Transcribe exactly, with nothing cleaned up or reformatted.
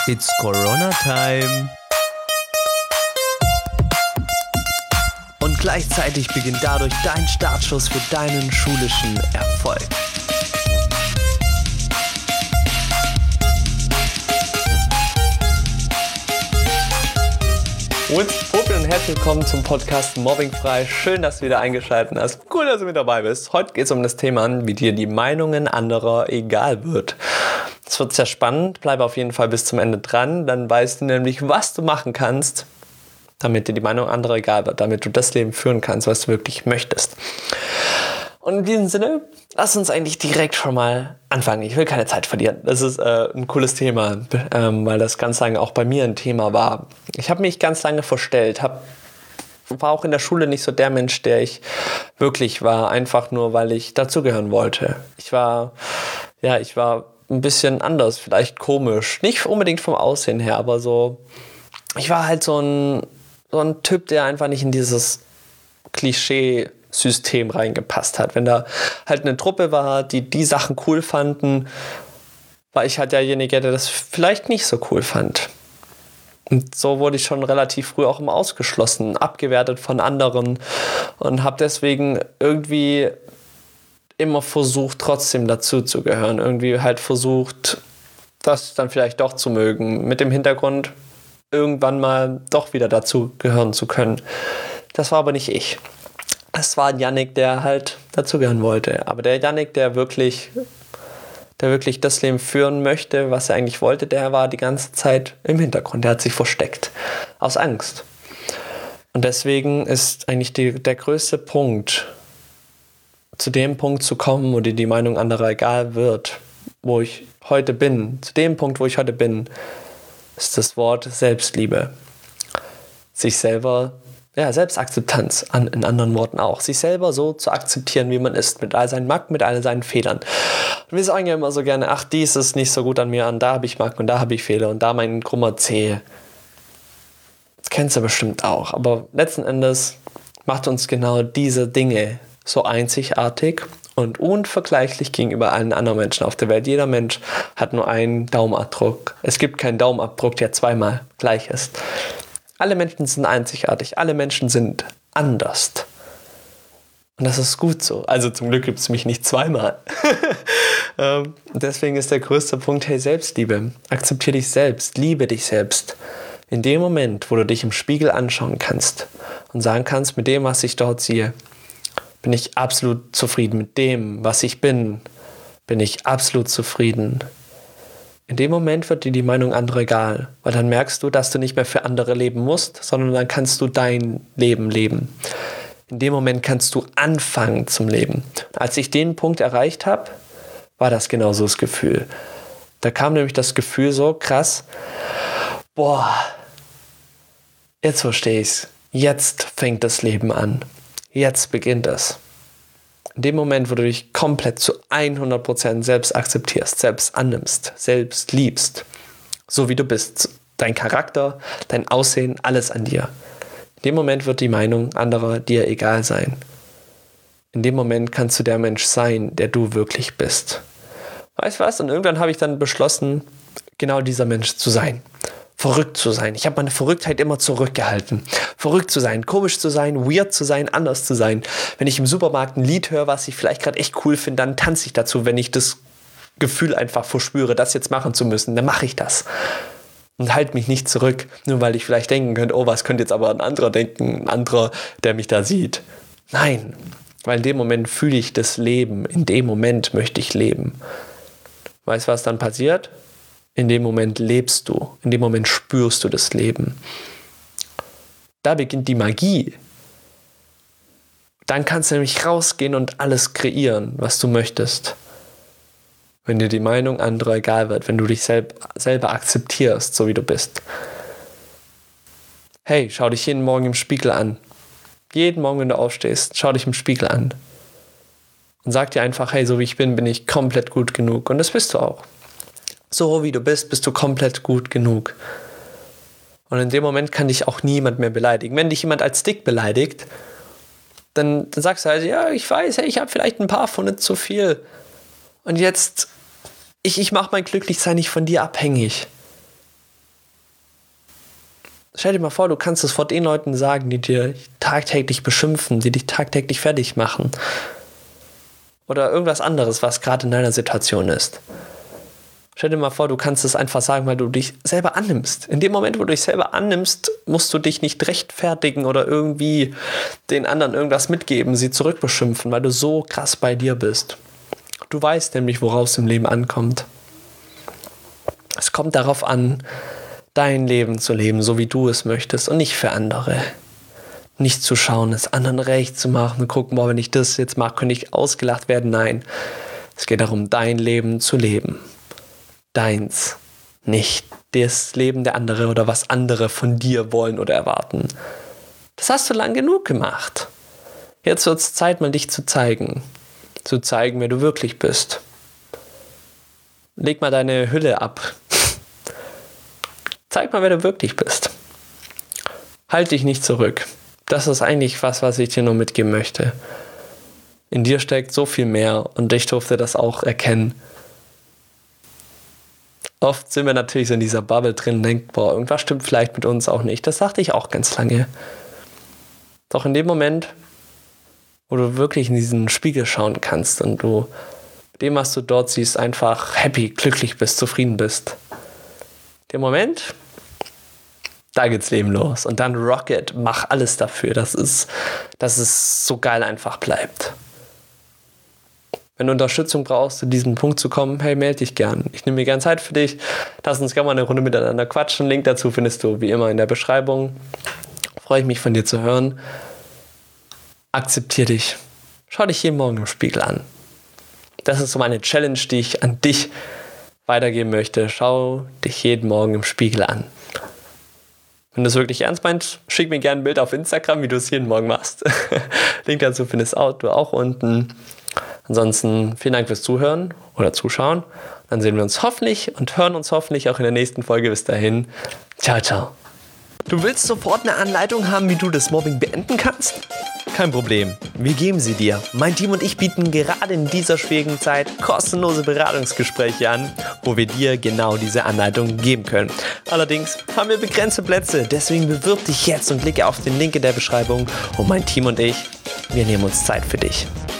It's Corona Time. Und gleichzeitig beginnt dadurch dein Startschuss für deinen schulischen Erfolg. What's up und herzlich willkommen zum Podcast Mobbingfrei. Schön, dass du wieder eingeschaltet hast. Cool, dass du mit dabei bist. Heute geht es um das Thema, wie dir die Meinungen anderer egal wird. Es wird sehr spannend. Bleib auf jeden Fall bis zum Ende dran. Dann weißt du nämlich, was du machen kannst, damit dir die Meinung anderer egal wird. Damit du das Leben führen kannst, was du wirklich möchtest. Und in diesem Sinne, lass uns eigentlich direkt schon mal anfangen. Ich will keine Zeit verlieren. Das ist äh, ein cooles Thema, ähm, weil das ganz lange auch bei mir ein Thema war. Ich habe mich ganz lange verstellt, hab, war auch in der Schule nicht so der Mensch, der ich wirklich war, einfach nur, weil ich dazugehören wollte. Ich war, ja, ich war ein bisschen anders, vielleicht komisch. Nicht unbedingt vom Aussehen her, aber so, ich war halt so ein, so ein Typ, der einfach nicht in dieses Klischee System reingepasst hat. Wenn da halt eine Truppe war, die die Sachen cool fanden, war ich halt derjenige, der das vielleicht nicht so cool fand. Und so wurde ich schon relativ früh auch immer ausgeschlossen, abgewertet von anderen und habe deswegen irgendwie immer versucht, trotzdem dazu zu gehören. Irgendwie halt versucht, das dann vielleicht doch zu mögen, mit dem Hintergrund, irgendwann mal doch wieder dazu gehören zu können. Das war aber nicht ich. Es war ein Yannick, der halt dazugehören wollte. Aber der Yannick, der wirklich, der wirklich das Leben führen möchte, was er eigentlich wollte, der war die ganze Zeit im Hintergrund. Der hat sich versteckt. Aus Angst. Und deswegen ist eigentlich die, der größte Punkt, zu dem Punkt zu kommen, wo dir die Meinung anderer egal wird, wo ich heute bin, zu dem Punkt, wo ich heute bin, ist das Wort Selbstliebe. Sich selber Ja, Selbstakzeptanz, an, in anderen Worten auch. Sich selber so zu akzeptieren, wie man ist, mit all seinen Macken, mit all seinen Fehlern. Und wir sagen ja immer so gerne, ach, dies ist nicht so gut an mir, an da habe ich Macken und da habe ich Fehler und da mein krummer Zeh. Das kennst du bestimmt auch. Aber letzten Endes macht uns genau diese Dinge so einzigartig und unvergleichlich gegenüber allen anderen Menschen auf der Welt. Jeder Mensch hat nur einen Daumenabdruck. Es gibt keinen Daumenabdruck, der zweimal gleich ist. Alle Menschen sind einzigartig, alle Menschen sind anders. Und das ist gut so. Also zum Glück gibt es mich nicht zweimal. ähm, deswegen ist der größte Punkt, hey, Selbstliebe. Akzeptiere dich selbst, liebe dich selbst. In dem Moment, wo du dich im Spiegel anschauen kannst und sagen kannst, mit dem, was ich dort sehe, bin ich absolut zufrieden. Mit dem, was ich bin, bin ich absolut zufrieden. In dem Moment wird dir die Meinung anderer egal, weil dann merkst du, dass du nicht mehr für andere leben musst, sondern dann kannst du dein Leben leben. In dem Moment kannst du anfangen zum Leben. Als ich den Punkt erreicht habe, war das genauso das Gefühl. Da kam nämlich das Gefühl so krass, boah, jetzt verstehe ich's. Jetzt fängt das Leben an. Jetzt beginnt es. In dem Moment, wo du dich komplett zu hundert Prozent selbst akzeptierst, selbst annimmst, selbst liebst, so wie du bist, dein Charakter, dein Aussehen, alles an dir. In dem Moment wird die Meinung anderer dir egal sein. In dem Moment kannst du der Mensch sein, der du wirklich bist. Weißt du was? Und irgendwann habe ich dann beschlossen, genau dieser Mensch zu sein. Verrückt zu sein. Ich habe meine Verrücktheit immer zurückgehalten. Verrückt zu sein, komisch zu sein, weird zu sein, anders zu sein. Wenn ich im Supermarkt ein Lied höre, was ich vielleicht gerade echt cool finde, dann tanze ich dazu. Wenn ich das Gefühl einfach verspüre, das jetzt machen zu müssen, dann mache ich das. Und halte mich nicht zurück, nur weil ich vielleicht denken könnte, oh, was könnte jetzt aber ein anderer denken, ein anderer, der mich da sieht. Nein, weil in dem Moment fühle ich das Leben. In dem Moment möchte ich leben. Weißt du, was dann passiert? In dem Moment lebst du, in dem Moment spürst du das Leben. Da beginnt die Magie. Dann kannst du nämlich rausgehen und alles kreieren, was du möchtest. Wenn dir die Meinung anderer egal wird, wenn du dich selb- selber akzeptierst, so wie du bist. Hey, schau dich jeden Morgen im Spiegel an. Jeden Morgen, wenn du aufstehst, schau dich im Spiegel an. Und sag dir einfach, hey, so wie ich bin, bin ich komplett gut genug. Und das bist du auch. So wie du bist, bist du komplett gut genug. Und in dem Moment kann dich auch niemand mehr beleidigen. Wenn dich jemand als dick beleidigt, dann, dann sagst du halt, ja, ich weiß, hey, ich habe vielleicht ein paar Pfunde zu viel. Und jetzt, ich, ich mache mein Glücklichsein nicht von dir abhängig. Stell dir mal vor, du kannst es vor den Leuten sagen, die dir tagtäglich beschimpfen, die dich tagtäglich fertig machen. Oder irgendwas anderes, was gerade in deiner Situation ist. Stell dir mal vor, du kannst es einfach sagen, weil du dich selber annimmst. In dem Moment, wo du dich selber annimmst, musst du dich nicht rechtfertigen oder irgendwie den anderen irgendwas mitgeben, sie zurückbeschimpfen, weil du so krass bei dir bist. Du weißt nämlich, worauf es im Leben ankommt. Es kommt darauf an, dein Leben zu leben, so wie du es möchtest und nicht für andere. Nicht zu schauen, es anderen recht zu machen und gucken, boah, wenn ich das jetzt mache, könnte ich ausgelacht werden. Nein, es geht darum, dein Leben zu leben. Deins, nicht das Leben der anderen oder was andere von dir wollen oder erwarten. Das hast du lang genug gemacht. Jetzt wird es Zeit, mal dich zu zeigen. Zu zeigen, wer du wirklich bist. Leg mal deine Hülle ab. Zeig mal, wer du wirklich bist. Halt dich nicht zurück. Das ist eigentlich was, was ich dir nur mitgeben möchte. In dir steckt so viel mehr und ich durfte das auch erkennen. Oft sind wir natürlich so in dieser Bubble drin und denken, boah, irgendwas stimmt vielleicht mit uns auch nicht. Das sagte ich auch ganz lange. Doch in dem Moment, wo du wirklich in diesen Spiegel schauen kannst und du mit dem, was du dort siehst, einfach happy, glücklich bist, zufrieden bist. Der Moment, da geht's Leben los. Und dann rock it, mach alles dafür, dass es, dass es so geil einfach bleibt. Wenn du Unterstützung brauchst, zu diesem Punkt zu kommen, hey, melde dich gern. Ich nehme mir gern Zeit für dich. Lass uns gerne mal eine Runde miteinander quatschen. Link dazu findest du wie immer in der Beschreibung. Freue ich mich von dir zu hören. Akzeptier dich. Schau dich jeden Morgen im Spiegel an. Das ist so meine Challenge, die ich an dich weitergeben möchte. Schau dich jeden Morgen im Spiegel an. Wenn du es wirklich ernst meinst, schick mir gerne ein Bild auf Instagram, wie du es jeden Morgen machst. Link dazu findest du auch unten. Ansonsten vielen Dank fürs Zuhören oder Zuschauen. Dann sehen wir uns hoffentlich und hören uns hoffentlich auch in der nächsten Folge. Bis dahin. Ciao, ciao. Du willst sofort eine Anleitung haben, wie du das Mobbing beenden kannst? Kein Problem, wir geben sie dir. Mein Team und ich bieten gerade in dieser schwierigen Zeit kostenlose Beratungsgespräche an, wo wir dir genau diese Anleitung geben können. Allerdings haben wir begrenzte Plätze, deswegen bewirb dich jetzt und klicke auf den Link in der Beschreibung und mein Team und ich, wir nehmen uns Zeit für dich.